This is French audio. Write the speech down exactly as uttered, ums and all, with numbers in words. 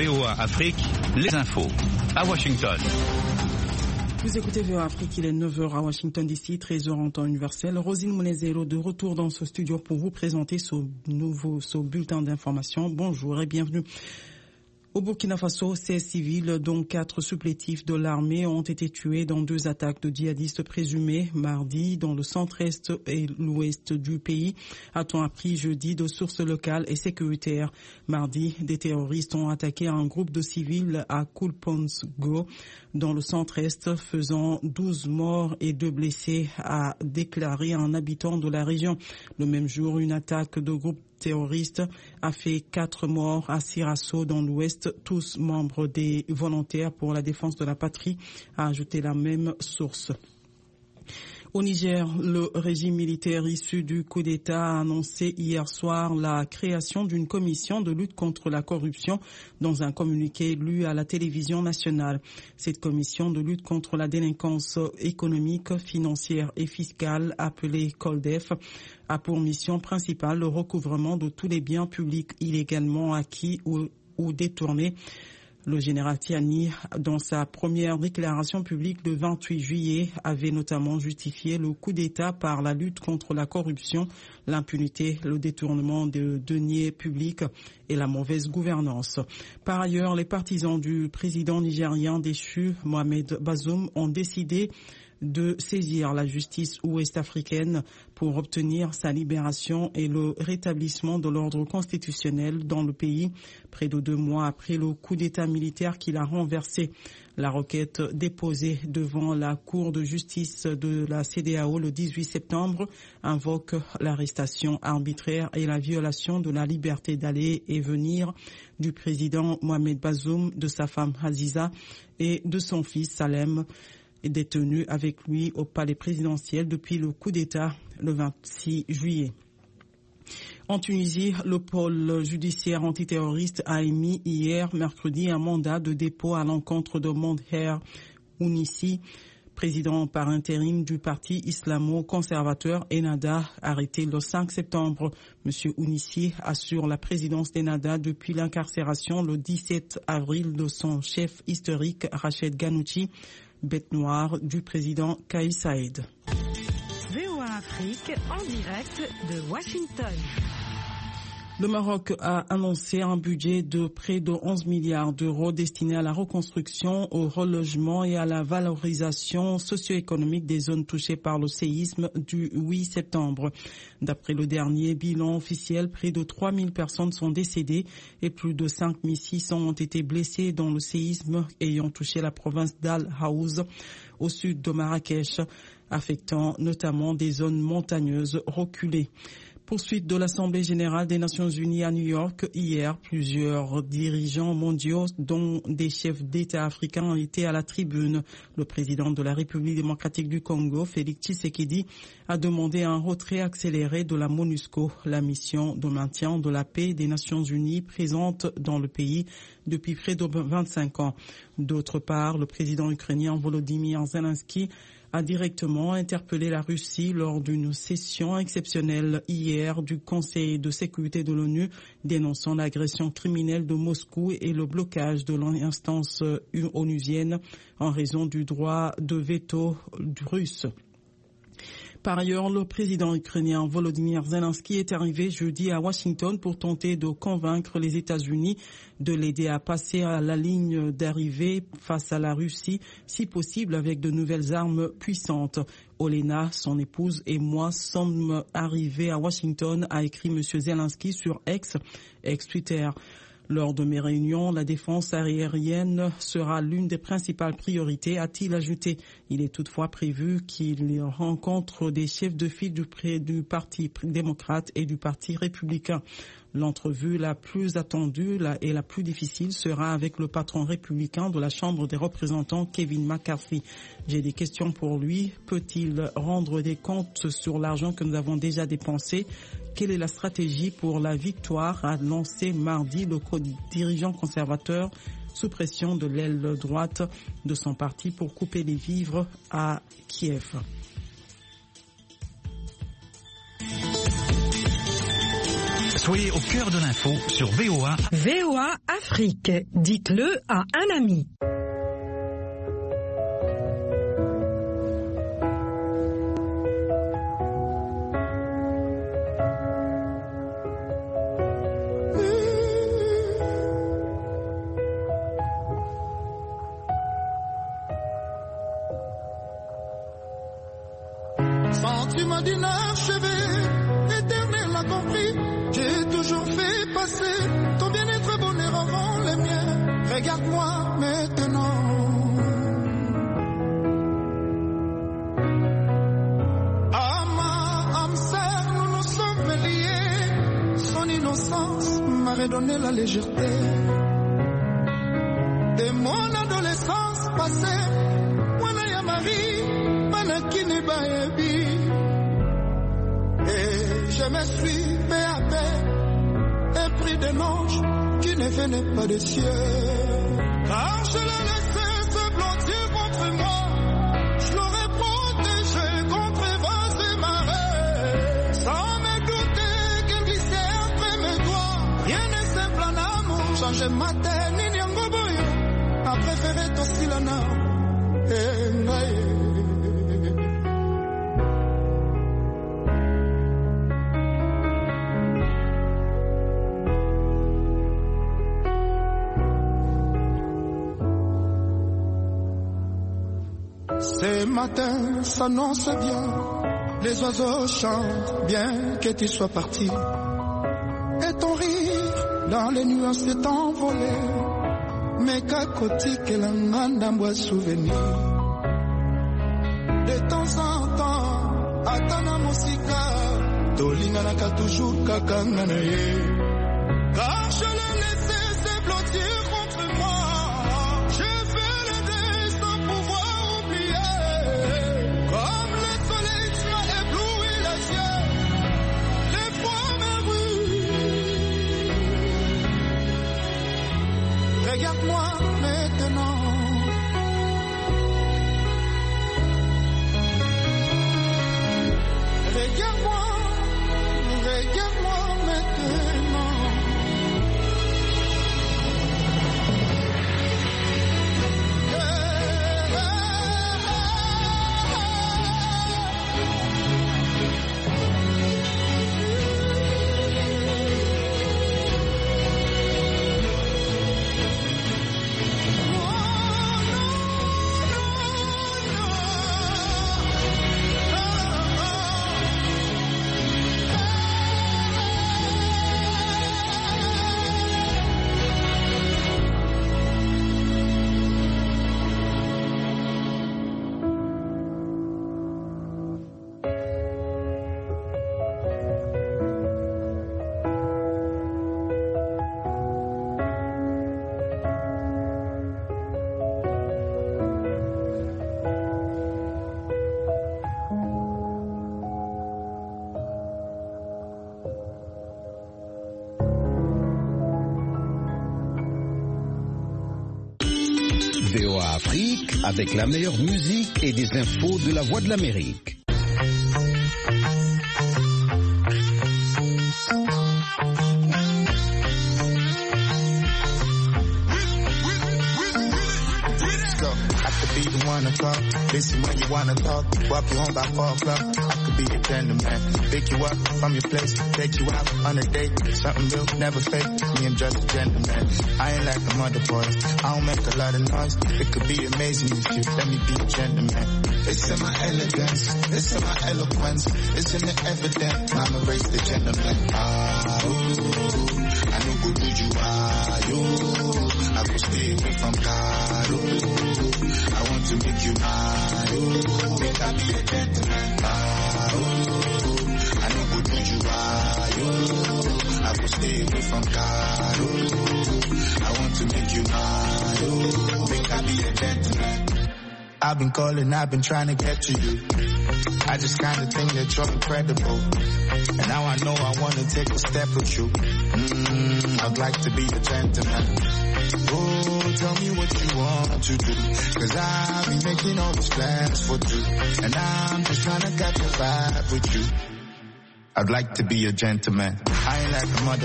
V O A Afrique, les infos à Washington. Vous écoutez V O A Afrique, il est neuf heures à Washington D C, treize heures en temps universel. Rosine Monezero de retour dans ce studio pour vous présenter ce nouveau ce bulletin d'information. Bonjour et bienvenue. Au Burkina Faso, seize civils, dont quatre supplétifs de l'armée, ont été tués dans deux attaques de djihadistes présumés mardi dans le centre-est et l'ouest du pays, a-t-on appris jeudi de sources locales et sécuritaires. Mardi, des terroristes ont attaqué un groupe de civils à Koulponsgo, dans le centre-est, faisant douze morts et deux blessés, a déclaré un habitant de la région. Le même jour, une attaque de groupe terroriste a fait quatre morts à Sirasso dans l'ouest, tous membres des volontaires pour la défense de la patrie, a ajouté la même source. Au Niger, le régime militaire issu du coup d'État a annoncé hier soir la création d'une commission de lutte contre la corruption dans un communiqué lu à la télévision nationale. Cette commission de lutte contre la délinquance économique, financière et fiscale, appelée COLDEF, a pour mission principale le recouvrement de tous les biens publics illégalement acquis ou, ou détournés. Le général Tiani, dans sa première déclaration publique le vingt-huit juillet, avait notamment justifié le coup d'État par la lutte contre la corruption, l'impunité, le détournement de deniers publics et la mauvaise gouvernance. Par ailleurs, les partisans du président nigérien déchu, Mohamed Bazoum, ont décidé de saisir la justice ouest-africaine pour obtenir sa libération et le rétablissement de l'ordre constitutionnel dans le pays, près de deux mois après le coup d'État militaire qui l'a renversé. La requête déposée devant la Cour de justice de la C E D E A O le dix-huit septembre invoque l'arrestation arbitraire et la violation de la liberté d'aller et venir du président Mohamed Bazoum, de sa femme Aziza et de son fils Salem, est détenu avec lui au palais présidentiel depuis le coup d'État le vingt-six juillet. En Tunisie, le pôle judiciaire antiterroriste a émis hier, mercredi, un mandat de dépôt à l'encontre de Mondher Ounissi, président par intérim du parti islamo-conservateur Ennahda, arrêté le cinq septembre. Monsieur Ounissi assure la présidence d'Ennahda depuis l'incarcération le dix-sept avril de son chef historique Rached Ghannouchi, bête noire du président Kais Saied. V O A Afrique en direct de Washington. Le Maroc a annoncé un budget de près de onze milliards d'euros destiné à la reconstruction, au relogement et à la valorisation socio-économique des zones touchées par le séisme du huit septembre. D'après le dernier bilan officiel, près de trois mille personnes sont décédées et plus de cinq mille six cents ont été blessées dans le séisme ayant touché la province d'Al-Haouz au sud de Marrakech, affectant notamment des zones montagneuses reculées. Poursuite de l'Assemblée générale des Nations unies à New York. Hier, plusieurs dirigeants mondiaux, dont des chefs d'État africains, ont été à la tribune. Le président de la République démocratique du Congo, Félix Tshisekedi, a demandé un retrait accéléré de la MONUSCO, la mission de maintien de la paix des Nations unies présente dans le pays depuis près de vingt-cinq ans. D'autre part, le président ukrainien Volodymyr Zelensky a directement interpellé la Russie lors d'une session exceptionnelle hier du Conseil de sécurité de l'ONU, dénonçant l'agression criminelle de Moscou et le blocage de l'instance onusienne en raison du droit de veto russe. Par ailleurs, le président ukrainien Volodymyr Zelensky est arrivé jeudi à Washington pour tenter de convaincre les États-Unis de l'aider à passer à la ligne d'arrivée face à la Russie, si possible avec de nouvelles armes puissantes. Olena, son épouse, et moi sommes arrivés à Washington, a écrit M. Zelensky sur X, ex-Twitter. Lors de mes réunions, la défense aérienne sera l'une des principales priorités, a-t-il ajouté. Il est toutefois prévu qu'il rencontre des chefs de file du, du Parti démocrate et du Parti républicain. L'entrevue la plus attendue et la plus difficile sera avec le patron républicain de la Chambre des représentants, Kevin McCarthy. J'ai des questions pour lui. Peut-il rendre des comptes sur l'argent que nous avons déjà dépensé? Quelle est la stratégie pour la victoire, a lancé mardi le dirigeant conservateur sous pression de l'aile droite de son parti pour couper les vivres à Kiev. Soyez au cœur de l'info sur V O A. V O A Afrique. Dites-le à un ami. Sentiment d'inachevé, éternel a compris. J'ai toujours fait passer ton bien-être, bonheur avant les miens. Regarde-moi maintenant. Ah ma âme sœur, nous nous sommes liés. Son innocence m'a redonné la légèreté de mon adolescence passée. Wana ya Marie, manakini baebi. Et je me suis peu à peu épris d'un ange qui ne venait pas des cieux. Car je l'ai laissé se blottir contre moi. Je l'aurais protégé contre vents et marées. Sans me douter qu'elle glissait entre mes doigts. Rien n'est simple en amour. Changer ma tête, ni nyangoboyo. A préféré Tosilana. Et naïe. Ce matin s'annonce bien, les oiseaux chantent bien que tu sois parti. Et ton rire dans les nuages s'est envolé, mais qu'à côté que la mandambois souvenir. De temps en temps, atana musika, tolinganaka toujours kakanganaye. Car je l'ai laissé se blottir contre moi. Je veux l'aider sans pouvoir oublier. Comme le soleil, tu m'as ébloui les yeux. Les froids me ruent. Regarde-moi maintenant. Regarde-moi, regarde-moi maintenant. V O A Afrique avec la meilleure musique et des infos de la Voix de l'Amérique. Be the one to talk, listen when you wanna talk, walk you home by four o'clock. I could be a gentleman, pick you up from your place, take you out on a date, something real, never fake. Me, I'm just a gentleman. I ain't like the mother boys, I don't make a lot of noise. It could be amazing if you let me be a gentleman. It's in my elegance, it's in my eloquence, it's in the evidence. I'ma raise the gentleman. Ah, ooh, I know who you are, you. I will stay away from God, ooh. I want to make you mine, ooh. Make I be a gentleman, ah, ooh. I know who you are, you. I will stay away from God, ooh. I want to make you mine, ooh. Make I be a gentleman. I've been calling, I've been trying to get to you. I just kinda think that you're incredible. And now I know I wanna take a step with you. Mm, I'd like to be the gentleman. Oh, tell me what you want to do. Cause I've been making all these plans for two. And I'm just trying to catch a vibe with you. I'd like to be a gentleman. I ain't like a mother.